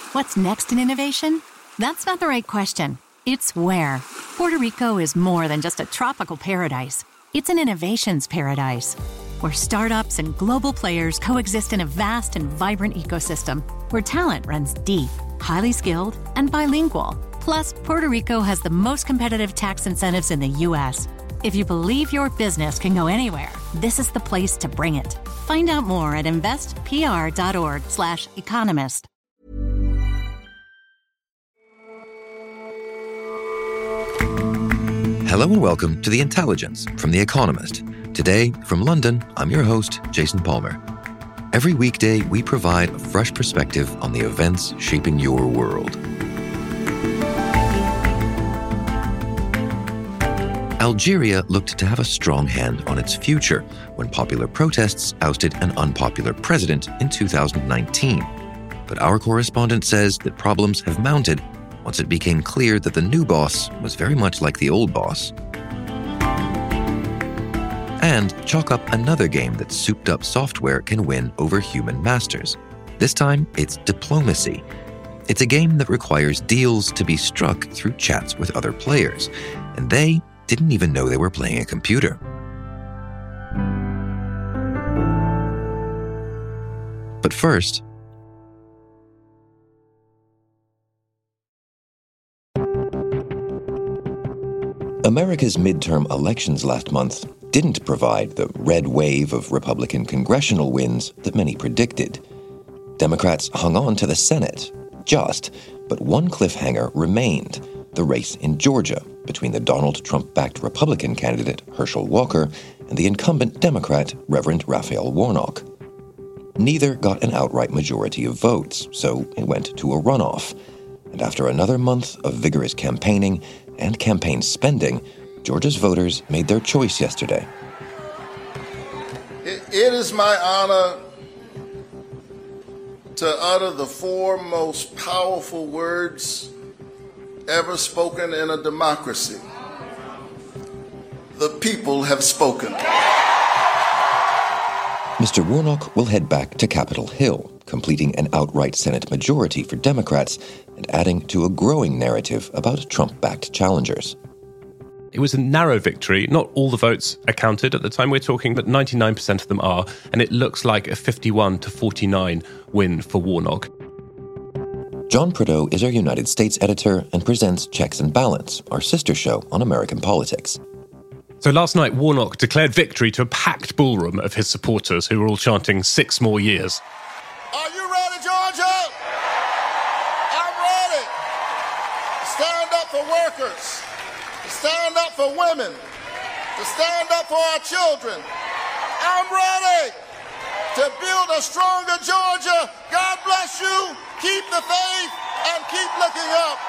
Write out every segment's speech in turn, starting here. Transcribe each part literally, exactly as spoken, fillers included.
What's next in innovation? That's not the right question. It's where. Puerto Rico is more than just a tropical paradise. It's an innovations paradise, where startups and global players coexist in a vast and vibrant ecosystem, where talent runs deep, highly skilled, and bilingual. Plus, Puerto Rico has the most competitive tax incentives in the U S. If you believe your business can go anywhere, this is the place to bring it. Find out more at investpr.org slash economist. Hello and welcome to The Intelligence from The Economist. Today, from London, I'm your host, Jason Palmer. Every weekday, we provide a fresh perspective on the events shaping your world. Algeria looked to have a strong hand on its future when popular protests ousted an unpopular president in two thousand nineteen. But our correspondent says that problems have mounted once it became clear that the new boss was very much like the old boss. And chalk up another game that souped-up software can win over human masters. This time, it's diplomacy. It's a game that requires deals to be struck through chats with other players, and they didn't even know they were playing a computer. But first, America's midterm elections last month didn't provide the red wave of Republican congressional wins that many predicted. Democrats hung on to the Senate, just, but one cliffhanger remained: the race in Georgia between the Donald Trump-backed Republican candidate Herschel Walker and the incumbent Democrat Reverend Raphael Warnock. Neither got an outright majority of votes, so it went to a runoff. And after another month of vigorous campaigning and campaign spending, Georgia's voters made their choice yesterday. It, it is my honor to utter the four most powerful words ever spoken in a democracy. The people have spoken. Mister Warnock will head back to Capitol Hill, completing an outright Senate majority for Democrats and adding to a growing narrative about Trump-backed challengers. It was a narrow victory. Not all the votes are counted at the time we're talking, but ninety-nine percent of them are, and it looks like a fifty-one to forty-nine win for Warnock. John Prideaux is our United States editor and presents Checks and Balance, our sister show on American politics. So last night, Warnock declared victory to a packed ballroom of his supporters who were all chanting six more years. Are you ready, Georgia? I'm ready. Stand up for workers. To stand up for women. To stand up for our children. I'm ready to build a stronger Georgia. God bless you. Keep the faith and keep looking up.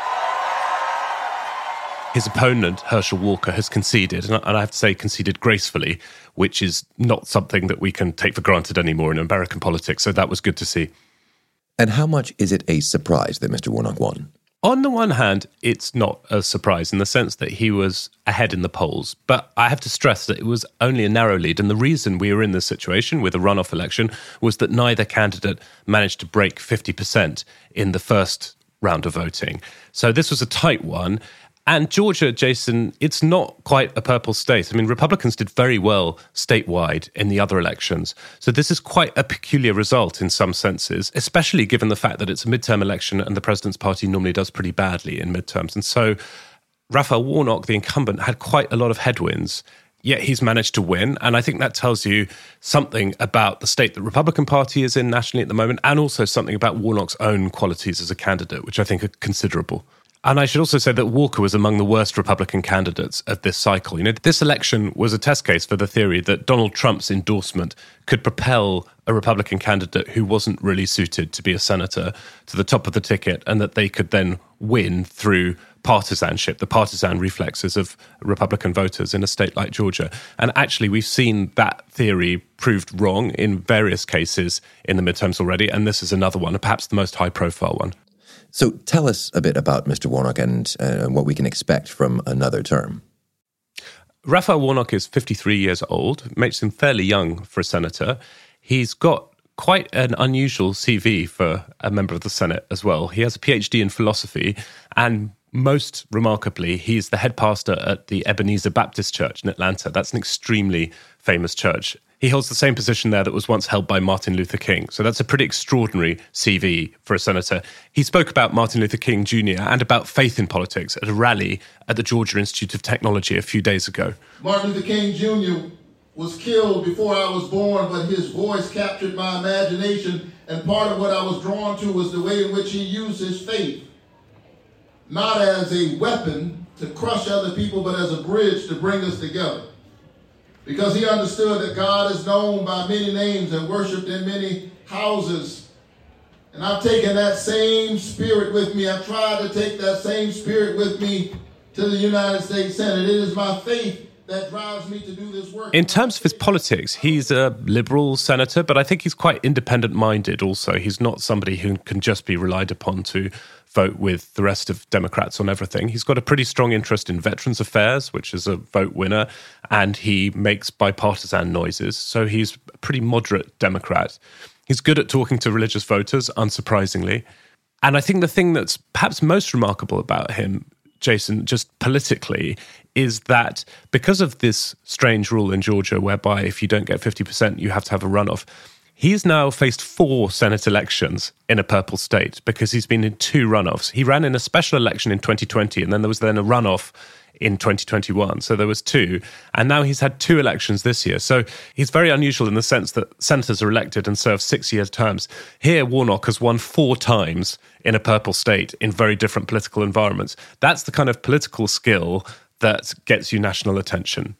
His opponent, Herschel Walker, has conceded, and I have to say conceded gracefully, which is not something that we can take for granted anymore in American politics, so that was good to see. And how much is it a surprise that Mister Warnock won? On the one hand, it's not a surprise in the sense that he was ahead in the polls, but I have to stress that it was only a narrow lead, and the reason we were in this situation with a runoff election was that neither candidate managed to break fifty percent in the first round of voting. So this was a tight one. And Georgia, Jason, it's not quite a purple state. I mean, Republicans did very well statewide in the other elections. So this is quite a peculiar result in some senses, especially given the fact that it's a midterm election and the president's party normally does pretty badly in midterms. And so Raphael Warnock, the incumbent, had quite a lot of headwinds, yet he's managed to win. And I think that tells you something about the state the Republican Party is in nationally at the moment, and also something about Warnock's own qualities as a candidate, which I think are considerable. And I should also say that Walker was among the worst Republican candidates of this cycle. You know, this election was a test case for the theory that Donald Trump's endorsement could propel a Republican candidate who wasn't really suited to be a senator to the top of the ticket, and that they could then win through partisanship, the partisan reflexes of Republican voters in a state like Georgia. And actually, we've seen that theory proved wrong in various cases in the midterms already, and this is another one, perhaps the most high-profile one. So tell us a bit about Mister Warnock and uh, what we can expect from another term. Raphael Warnock is fifty-three years old, makes him fairly young for a senator. He's got quite an unusual C V for a member of the Senate as well. He has a P H D in philosophy, and most remarkably, he's the head pastor at the Ebenezer Baptist Church in Atlanta. That's an extremely famous church. He holds the same position there that was once held by Martin Luther King. So that's a pretty extraordinary C V for a senator. He spoke about Martin Luther King Junior and about faith in politics at a rally at the Georgia Institute of Technology a few days ago. Martin Luther King Junior was killed before I was born, but his voice captured my imagination, and part of what I was drawn to was the way in which he used his faith, not as a weapon to crush other people, but as a bridge to bring us together. Because he understood that God is known by many names and worshiped in many houses. And I've taken that same spirit with me. I've tried to take that same spirit with me to the United States Senate. It is my faith that drives me to do this work. In terms of his politics, he's a liberal senator, but I think he's quite independent-minded also. He's not somebody who can just be relied upon to vote with the rest of Democrats on everything. He's got a pretty strong interest in veterans affairs, which is a vote winner, and he makes bipartisan noises. So he's a pretty moderate Democrat. He's good at talking to religious voters, unsurprisingly. And I think the thing that's perhaps most remarkable about him, Jason, just politically, is that because of this strange rule in Georgia whereby if you don't get fifty percent, you have to have a runoff, he's now faced four Senate elections in a purple state because he's been in two runoffs. He ran in a special election in twenty twenty, and then there was then a runoff in twenty twenty-one. So there was two. And now he's had two elections this year. So he's very unusual in the sense that senators are elected and serve six-year terms. Here, Warnock has won four times in a purple state in very different political environments. That's the kind of political skill that gets you national attention.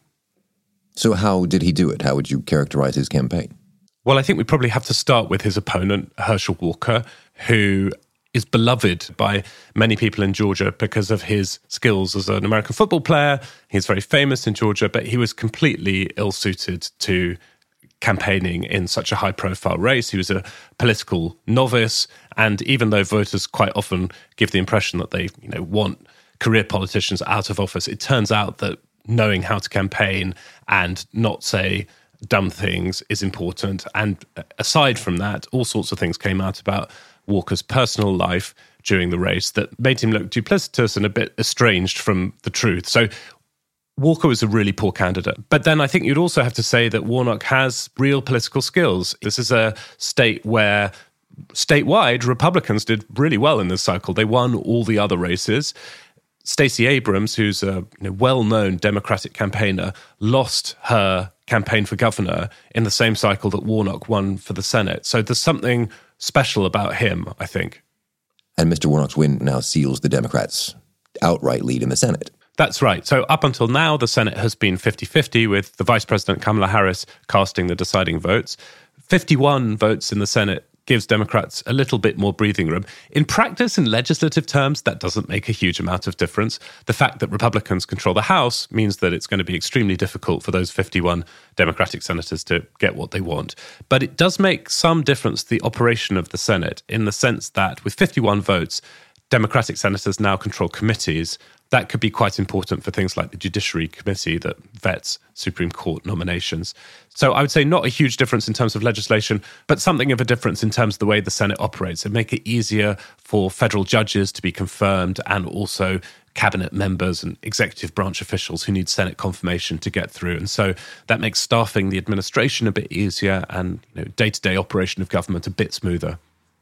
So how did he do it? How would you characterize his campaign? Well, I think we probably have to start with his opponent, Herschel Walker, who is beloved by many people in Georgia because of his skills as an American football player. He's very famous in Georgia, but he was completely ill-suited to campaigning in such a high-profile race. He was a political novice, and even though voters quite often give the impression that they, you know, want career politicians out of office, it turns out that knowing how to campaign and not say dumb things is important. And aside from that, all sorts of things came out about Walker's personal life during the race that made him look duplicitous and a bit estranged from the truth. So Walker was a really poor candidate. But then I think you'd also have to say that Warnock has real political skills. This is a state where statewide Republicans did really well in this cycle. They won all the other races. Stacey Abrams, who's a you know, well-known Democratic campaigner, lost her campaign for governor in the same cycle that Warnock won for the Senate. So there's something special about him, I think. And Mister Warnock's win now seals the Democrats' outright lead in the Senate. That's right. So up until now, the Senate has been fifty-fifty, with the Vice President Kamala Harris casting the deciding votes. fifty-one votes in the Senate gives Democrats a little bit more breathing room. In practice, in legislative terms, that doesn't make a huge amount of difference. The fact that Republicans control the House means that it's going to be extremely difficult for those fifty-one Democratic senators to get what they want. But it does make some difference, the operation of the Senate, in the sense that with fifty-one votes, Democratic senators now control committees. That could be quite important for things like the Judiciary Committee that vets Supreme Court nominations. So I would say not a huge difference in terms of legislation, but something of a difference in terms of the way the Senate operates. It make it easier for federal judges to be confirmed, and also cabinet members and executive branch officials who need Senate confirmation to get through. And so that makes staffing the administration a bit easier, and you know, day-to-day operation of government a bit smoother.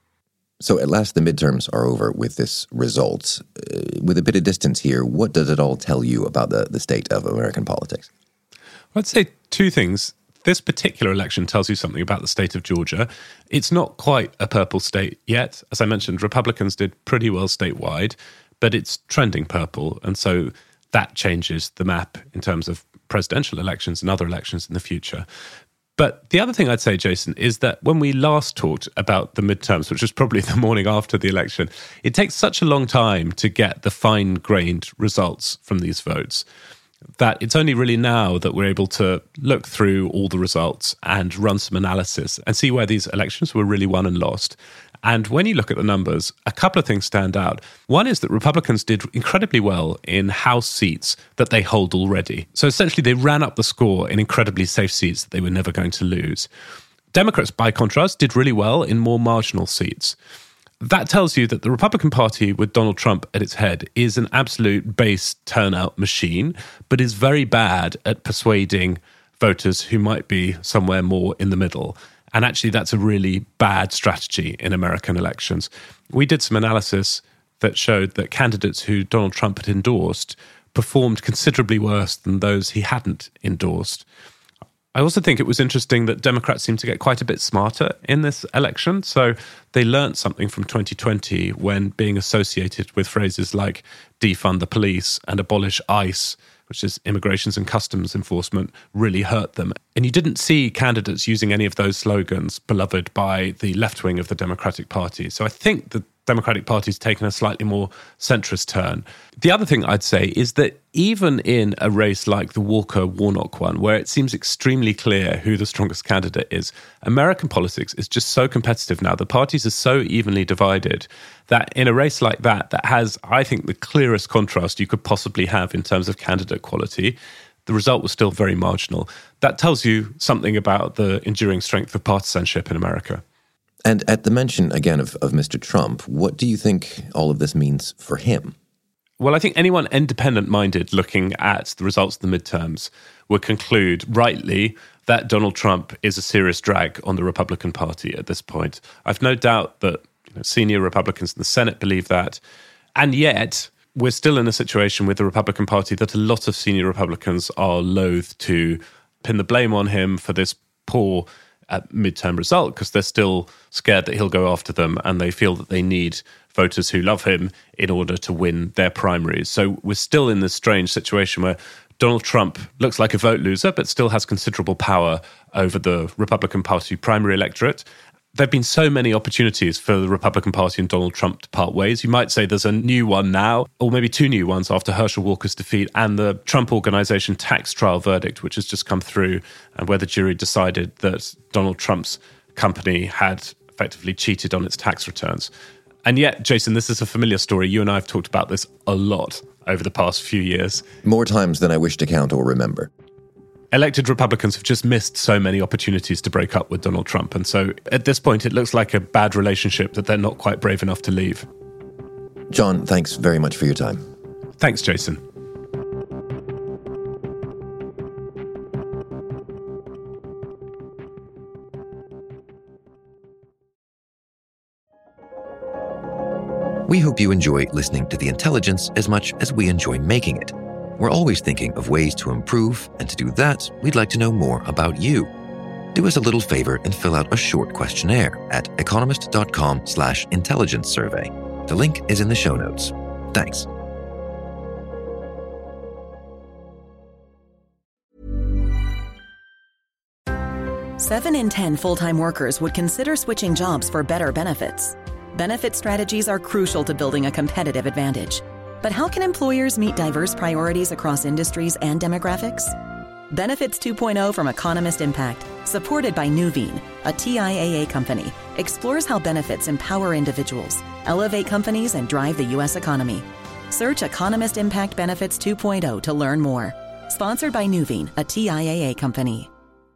So at last the midterms are over with this result. Uh, with a bit of distance here, what does it all tell you about the, the state of American politics? I'd say two things. This particular election tells you something about the state of Georgia. It's not quite a purple state yet. As I mentioned, Republicans did pretty well statewide, but it's trending purple. And so that changes the map in terms of presidential elections and other elections in the future. But the other thing I'd say, Jason, is that when we last talked about the midterms, which was probably the morning after the election, it takes such a long time to get the fine-grained results from these votes that it's only really now that we're able to look through all the results and run some analysis and see where these elections were really won and lost. And when you look at the numbers, a couple of things stand out. One is that Republicans did incredibly well in House seats that they hold already. So essentially, they ran up the score in incredibly safe seats that they were never going to lose. Democrats, by contrast, did really well in more marginal seats. That tells you that the Republican Party, with Donald Trump at its head, is an absolute base turnout machine, but is very bad at persuading voters who might be somewhere more in the middle. And actually, that's a really bad strategy in American elections. We did some analysis that showed that candidates who Donald Trump had endorsed performed considerably worse than those he hadn't endorsed. I also think it was interesting that Democrats seemed to get quite a bit smarter in this election. So they learned something from twenty twenty when being associated with phrases like defund the police and abolish ICE, which is Immigrations and Customs Enforcement, really hurt them. And you didn't see candidates using any of those slogans beloved by the left wing of the Democratic Party. So I think the Democratic Party's taken a slightly more centrist turn. The other thing I'd say is that even in a race like the Walker-Warnock one, where it seems extremely clear who the strongest candidate is, American politics is just so competitive now. The parties are so evenly divided that in a race like that, that has, I think, the clearest contrast you could possibly have in terms of candidate quality, the result was still very marginal. That tells you something about the enduring strength of partisanship in America. And at the mention, again, of, of Mister Trump, what do you think all of this means for him? Well, I think anyone independent-minded looking at the results of the midterms would conclude, rightly, that Donald Trump is a serious drag on the Republican Party at this point. I've no doubt that you know, senior Republicans in the Senate believe that. And yet, we're still in a situation with the Republican Party that a lot of senior Republicans are loath to pin the blame on him for this poor uh, midterm result, because they're still scared that he'll go after them, and they feel that they need voters who love him in order to win their primaries. So we're still in this strange situation where Donald Trump looks like a vote loser, but still has considerable power over the Republican Party primary electorate. There have been so many opportunities for the Republican Party and Donald Trump to part ways. You might say there's a new one now, or maybe two new ones after Herschel Walker's defeat and the Trump Organization tax trial verdict, which has just come through, and where the jury decided that Donald Trump's company had effectively cheated on its tax returns. And yet, Jason, this is a familiar story. You and I have talked about this a lot over the past few years. More times than I wish to count or remember. Elected Republicans have just missed so many opportunities to break up with Donald Trump. And so at this point, it looks like a bad relationship that they're not quite brave enough to leave. John, thanks very much for your time. Thanks, Jason. We hope you enjoy listening to The Intelligence as much as we enjoy making it. We're always thinking of ways to improve, and to do that, we'd like to know more about you. Do us a little favor and fill out a short questionnaire at economist.com slash intelligence survey. The link is in the show notes. Thanks. Seven in ten full-time workers would consider switching jobs for better benefits. Benefit strategies are crucial to building a competitive advantage. But how can employers meet diverse priorities across industries and demographics? Benefits two point oh from Economist Impact, supported by Nuveen, a T I A A company, explores how benefits empower individuals, elevate companies, and drive the U S economy. Search Economist Impact Benefits two point oh to learn more. Sponsored by Nuveen, a T I A A company.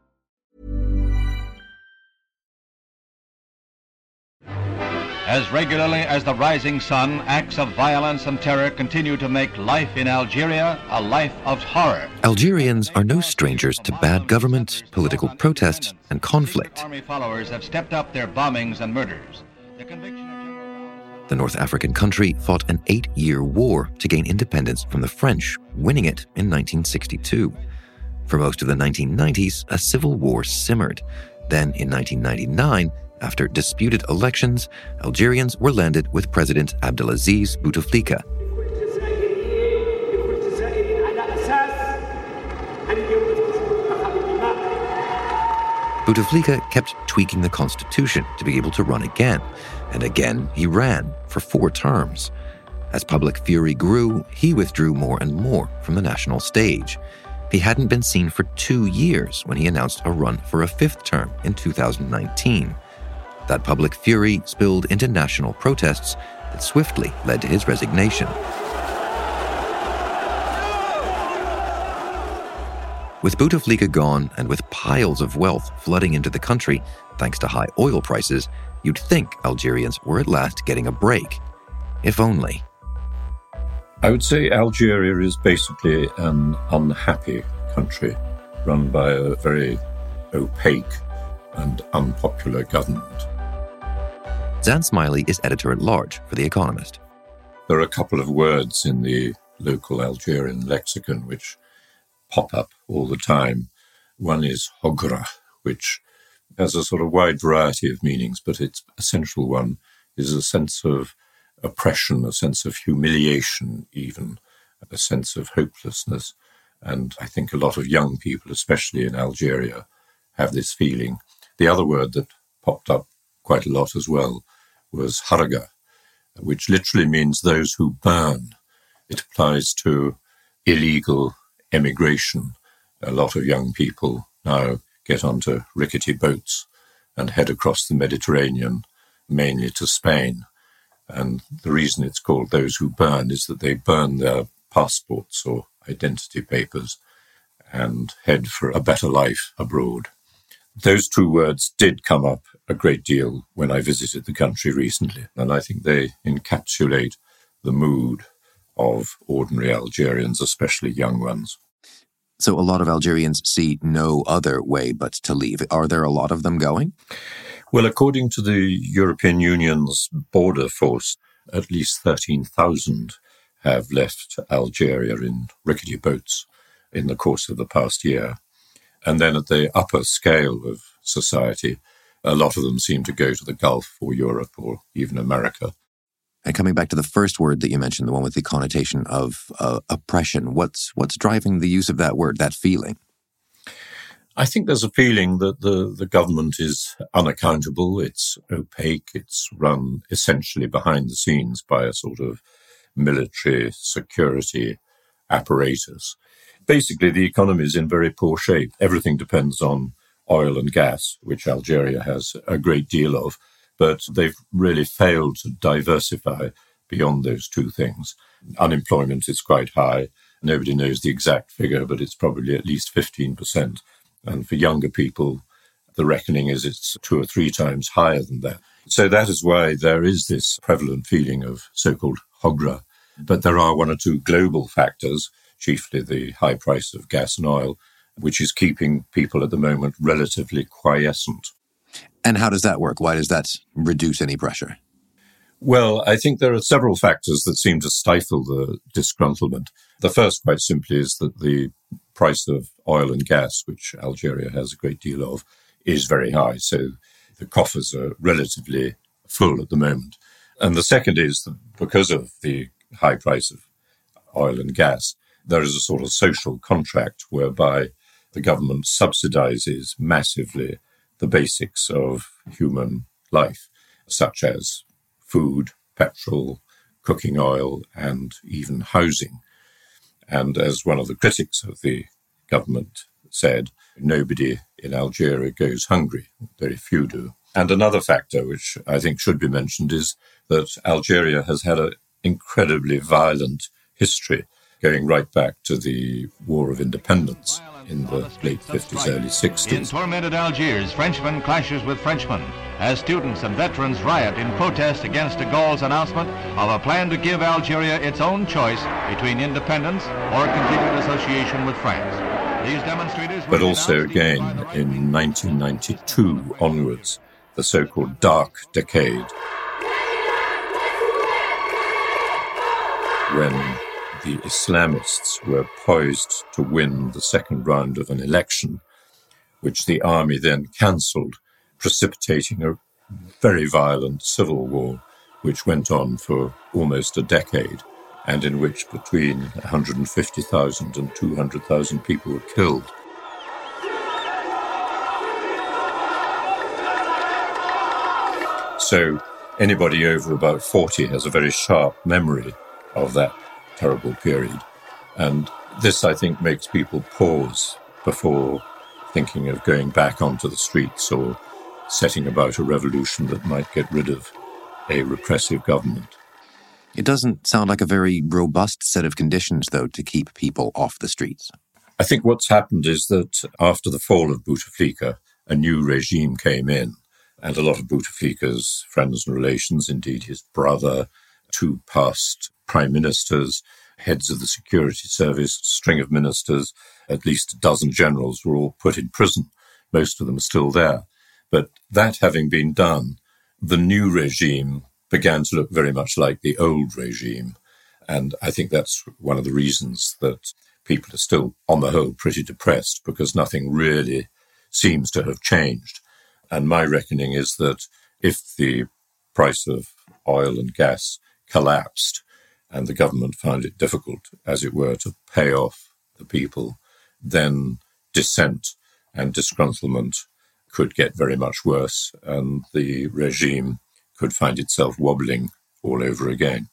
As regularly as the rising sun, acts of violence and terror continue to make life in Algeria a life of horror. Algerians are no strangers to bad government, political protest, and conflict. Army followers have stepped up their bombings and murders. The conviction of General... The North African country fought an eight-year war to gain independence from the French, winning it in nineteen sixty-two. For most of the nineteen nineties, a civil war simmered. Then, in nineteen ninety-nine, after disputed elections, Algerians were landed with President Abdelaziz Bouteflika. Bouteflika kept tweaking the constitution to be able to run again, and again he ran for four terms. As public fury grew, he withdrew more and more from the national stage. He hadn't been seen for two years when he announced a run for a fifth term in two thousand nineteen. That public fury spilled into national protests that swiftly led to his resignation. With Bouteflika gone and with piles of wealth flooding into the country thanks to high oil prices, you'd think Algerians were at last getting a break. If only. I would say Algeria is basically an unhappy country run by a very opaque and unpopular government. Zan Smiley is editor-at-large for The Economist. There are a couple of words in the local Algerian lexicon which pop up all the time. One is hogra, which has a sort of wide variety of meanings, but its essential one is a sense of oppression, a sense of humiliation even, a sense of hopelessness. And I think a lot of young people, especially in Algeria, have this feeling. The other word that popped up quite a lot as well was haraga, which literally means those who burn. It applies to illegal emigration. A lot of young people now get onto rickety boats and head across the Mediterranean, mainly to Spain. And the reason it's called those who burn is that they burn their passports or identity papers and head for a better life abroad. Those two words did come up a great deal when I visited the country recently, and I think they encapsulate the mood of ordinary Algerians, especially young ones. So a lot of Algerians see no other way but to leave. Are there a lot of them going? Well, according to the European Union's border force, at least thirteen thousand have left Algeria in rickety boats in the course of the past year. And then at the upper scale of society, a lot of them seem to go to the Gulf or Europe or even America. And coming back to the first word that you mentioned, the one with the connotation of uh, oppression, what's what's driving the use of that word, that feeling? I think there's a feeling that the, the government is unaccountable, it's opaque, it's run essentially behind the scenes by a sort of military security apparatus. Basically, the economy is in very poor shape. Everything depends on oil and gas, which Algeria has a great deal of. But they've really failed to diversify beyond those two things. Unemployment is quite high. Nobody knows the exact figure, but it's probably at least fifteen percent. And for younger people, the reckoning is it's two or three times higher than that. So that is why there is this prevalent feeling of so-called hogra. But there are one or two global factors, chiefly the high price of gas and oil, which is keeping people at the moment relatively quiescent. And how does that work? Why does that reduce any pressure? Well, I think there are several factors that seem to stifle the disgruntlement. The first, quite simply, is that the price of oil and gas, which Algeria has a great deal of, is very high. So the coffers are relatively full at the moment. And the second is that because of the high price of oil and gas, there is a sort of social contract whereby the government subsidizes massively the basics of human life, such as food, petrol, cooking oil, and even housing. And as one of the critics of the government said, nobody in Algeria goes hungry. Very few do. And another factor, which I think should be mentioned, is that Algeria has had an incredibly violent history, going right back to the War of Independence in the late fifties, early sixties. In tormented Algiers, Frenchman clashes with Frenchman as students and veterans riot in protest against de Gaulle's announcement of a plan to give Algeria its own choice between independence or continued association with France. These demonstrators... But also again, in nineteen ninety-two onwards, the so-called Dark Decade, when the Islamists were poised to win the second round of an election, which the army then cancelled, precipitating a very violent civil war, which went on for almost a decade, and in which between one hundred fifty thousand and two hundred thousand people were killed. So anybody over about forty has a very sharp memory of that terrible period. And this, I think, makes people pause before thinking of going back onto the streets or setting about a revolution that might get rid of a repressive government. It doesn't sound like a very robust set of conditions, though, to keep people off the streets. I think what's happened is that after the fall of Bouteflika, a new regime came in, and a lot of Bouteflika's friends and relations, indeed his brother, two past prime ministers, heads of the security service, string of ministers, at least a dozen generals were all put in prison. Most of them are still there. But that having been done, the new regime began to look very much like the old regime. And I think that's one of the reasons that people are still, on the whole, pretty depressed, because nothing really seems to have changed. And my reckoning is that if the price of oil and gas collapsed and the government found it difficult, as it were, to pay off the people, then dissent and disgruntlement could get very much worse, and the regime could find itself wobbling all over again.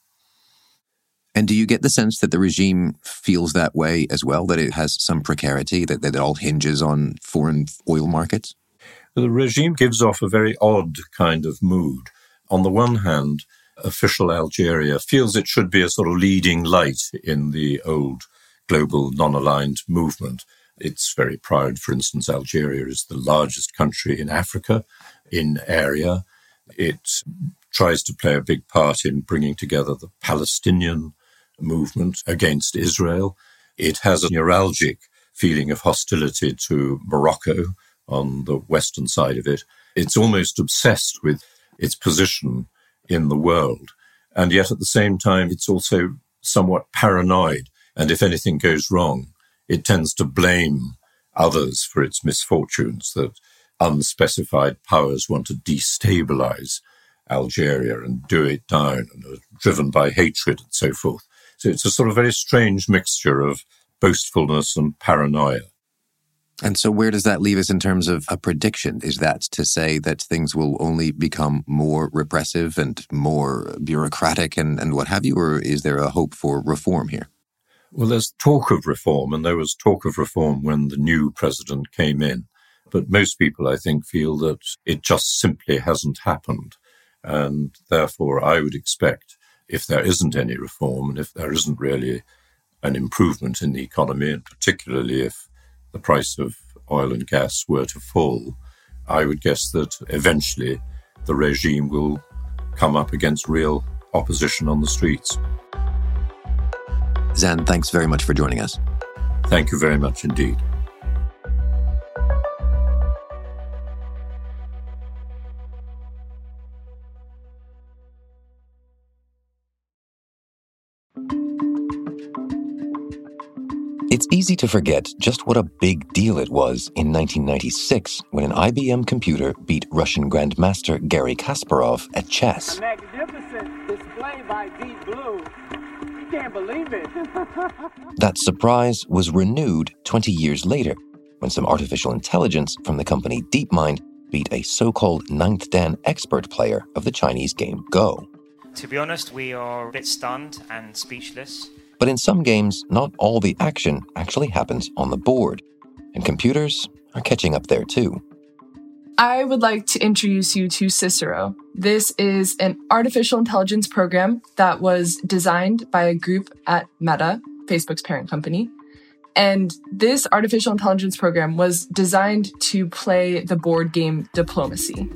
And do you get the sense that the regime feels that way as well, that it has some precarity, that, that it all hinges on foreign oil markets? The regime gives off a very odd kind of mood. On the one hand, official Algeria feels it should be a sort of leading light in the old global non-aligned movement. It's very proud. For instance, Algeria is the largest country in Africa in area. It tries to play a big part in bringing together the Palestinian movement against Israel. It has a neuralgic feeling of hostility to Morocco on the western side of it. It's almost obsessed with its position in the world. And yet at the same time, it's also somewhat paranoid. And if anything goes wrong, it tends to blame others for its misfortunes, that unspecified powers want to destabilize Algeria and do it down, and are driven by hatred and so forth. So it's a sort of very strange mixture of boastfulness and paranoia. And so where does that leave us in terms of a prediction? Is that to say that things will only become more repressive and more bureaucratic and, and what have you, or is there a hope for reform here? Well, there's talk of reform, and there was talk of reform when the new president came in. But most people, I think, feel that it just simply hasn't happened. And therefore, I would expect, if there isn't any reform, and if there isn't really an improvement in the economy, and particularly if the price of oil and gas were to fall, I would guess that eventually the regime will come up against real opposition on the streets. Zan, thanks very much for joining us. Thank you very much indeed. It's easy to forget just what a big deal it was in nineteen ninety-six when an I B M computer beat Russian Grandmaster Garry Kasparov at chess. A magnificent display by Deep Blue. You can't believe it. That surprise was renewed twenty years later when some artificial intelligence from the company DeepMind beat a so-called ninth Dan expert player of the Chinese game Go. To be honest, we are a bit stunned and speechless. But in some games, not all the action actually happens on the board, and computers are catching up there too. I would like to introduce you to Cicero. This is an artificial intelligence program that was designed by a group at Meta, Facebook's parent company. And this artificial intelligence program was designed to play the board game Diplomacy.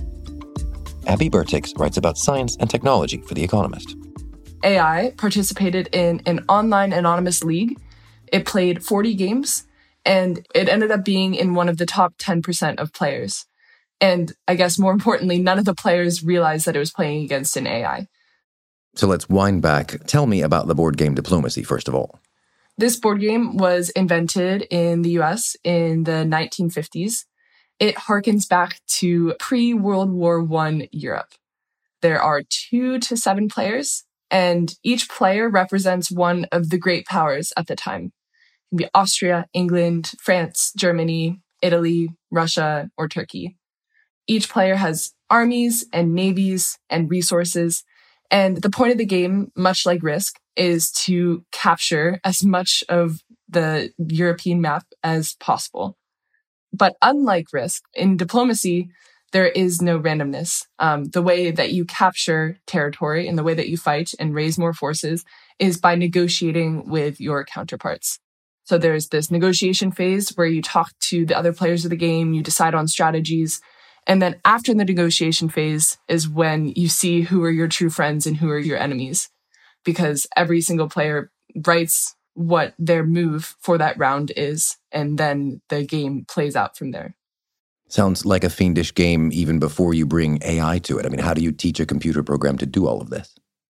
Abby Bertix writes about science and technology for The Economist. A I participated in an online anonymous league. It played forty games, and it ended up being in one of the top ten percent of players. And I guess more importantly, none of the players realized that it was playing against an A I. So let's wind back. Tell me about the board game Diplomacy, first of all. This board game was invented in the U S in the nineteen fifties. It harkens back to pre-World War One Europe. There are two to seven players, and each player represents one of the great powers at the time. It can be Austria, England, France, Germany, Italy, Russia, or Turkey. Each player has armies and navies and resources. And the point of the game, much like Risk, is to capture as much of the European map as possible. But unlike Risk, in Diplomacy, there is no randomness. Um, the way that you capture territory and the way that you fight and raise more forces is by negotiating with your counterparts. So there's this negotiation phase where you talk to the other players of the game, you decide on strategies. And then after the negotiation phase is when you see who are your true friends and who are your enemies. Because every single player writes what their move for that round is, and then the game plays out from there. Sounds like a fiendish game even before you bring A I to it. I mean, how do you teach a computer program to do all of this?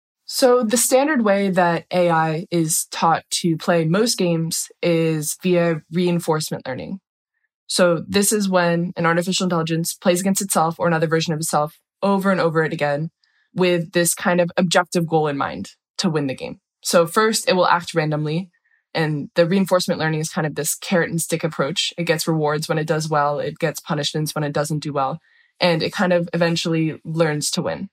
So the standard way that A I is taught to play most games is via reinforcement learning. So this is when an artificial intelligence plays against itself or another version of itself over and over it again with this kind of objective goal in mind to win the game. So first, it will act randomly. And the reinforcement learning is kind of this carrot and stick approach. It gets rewards when it does well. It gets punishments when it doesn't do well. And it kind of eventually learns to win.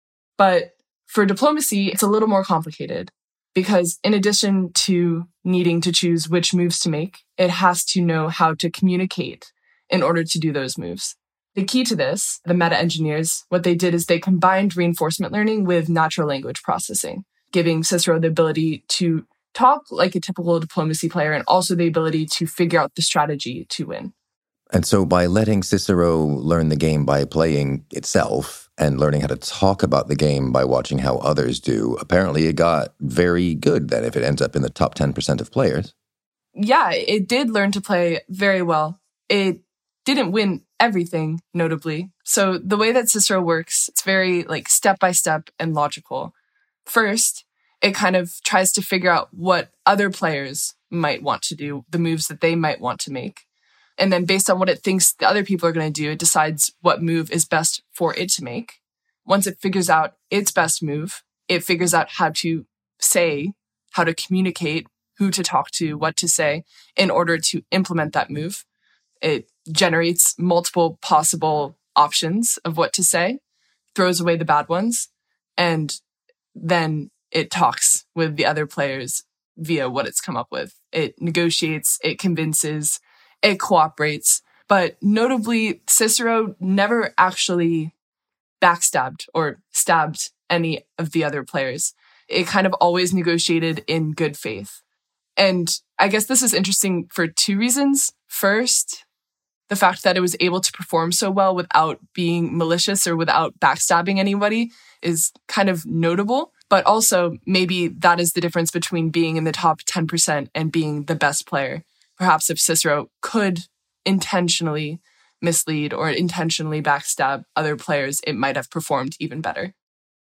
But for diplomacy, it's a little more complicated because in addition to needing to choose which moves to make, it has to know how to communicate in order to do those moves. The key to this, the meta engineers, what they did is they combined reinforcement learning with natural language processing, giving Cicero the ability to talk like a typical diplomacy player and also the ability to figure out the strategy to win. And so by letting Cicero learn the game by playing itself and learning how to talk about the game by watching how others do, apparently it got very good then if it ends up in the top ten percent of players. Yeah, it did learn to play very well. It didn't win everything, notably. So the way that Cicero works, it's very like step-by-step and logical. First, it kind of tries to figure out what other players might want to do, the moves that they might want to make. And then based on what it thinks the other people are going to do, it decides what move is best for it to make. Once it figures out its best move, it figures out how to say, how to communicate, who to talk to, what to say in order to implement that move. It generates multiple possible options of what to say, throws away the bad ones, and then it talks with the other players via what it's come up with. It negotiates, it convinces, it cooperates. But notably, Cicero never actually backstabbed or stabbed any of the other players. It kind of always negotiated in good faith. And I guess this is interesting for two reasons. First, the fact that it was able to perform so well without being malicious or without backstabbing anybody is kind of notable. But also, maybe that is the difference between being in the top ten percent and being the best player. Perhaps if Cicero could intentionally mislead or intentionally backstab other players, it might have performed even better.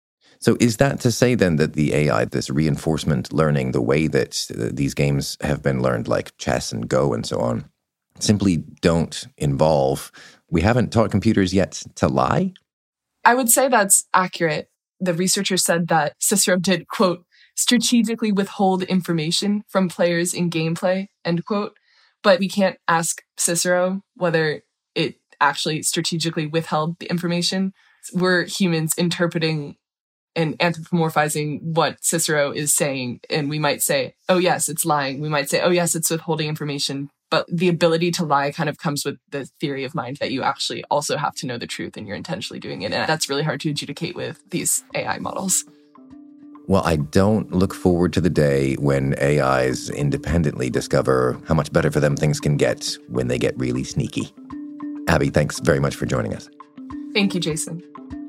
So is that to say then that the A I, this reinforcement learning, the way that these games have been learned, like chess and Go and so on, simply don't involve, we haven't taught computers yet to lie? I would say that's accurate. The researchers said that Cicero did, quote, strategically withhold information from players in gameplay, end quote. But we can't ask Cicero whether it actually strategically withheld the information. We're humans interpreting and anthropomorphizing what Cicero is saying. And we might say, oh, yes, it's lying. We might say, oh, yes, it's withholding information. But the ability to lie kind of comes with the theory of mind that you actually also have to know the truth and you're intentionally doing it. And that's really hard to adjudicate with these A I models. Well, I don't look forward to the day when A Is independently discover how much better for them things can get when they get really sneaky. Abby, thanks very much for joining us. Thank you, Jason.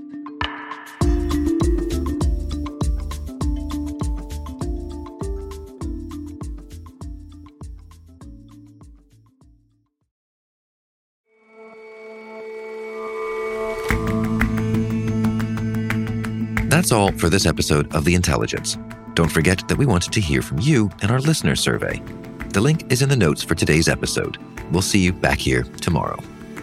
That's all for this episode of The Intelligence. Don't forget that we wanted to hear from you in our listener survey. The link is in the notes for today's episode. We'll see you back here tomorrow.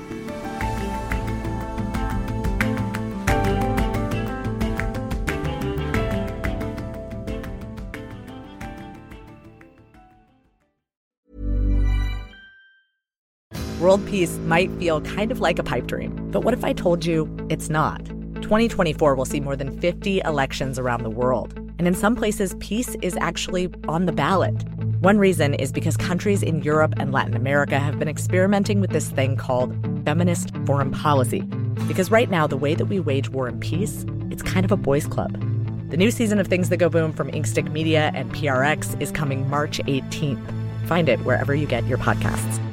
World peace might feel kind of like a pipe dream, but what if I told you it's not? twenty twenty-four will see more than fifty elections around the world. And in some places, peace is actually on the ballot. One reason is because countries in Europe and Latin America have been experimenting with this thing called feminist foreign policy. Because right now, the way that we wage war and peace, it's kind of a boys' club. The new season of Things That Go Boom from Inkstick Media and P R X is coming March eighteenth. Find it wherever you get your podcasts.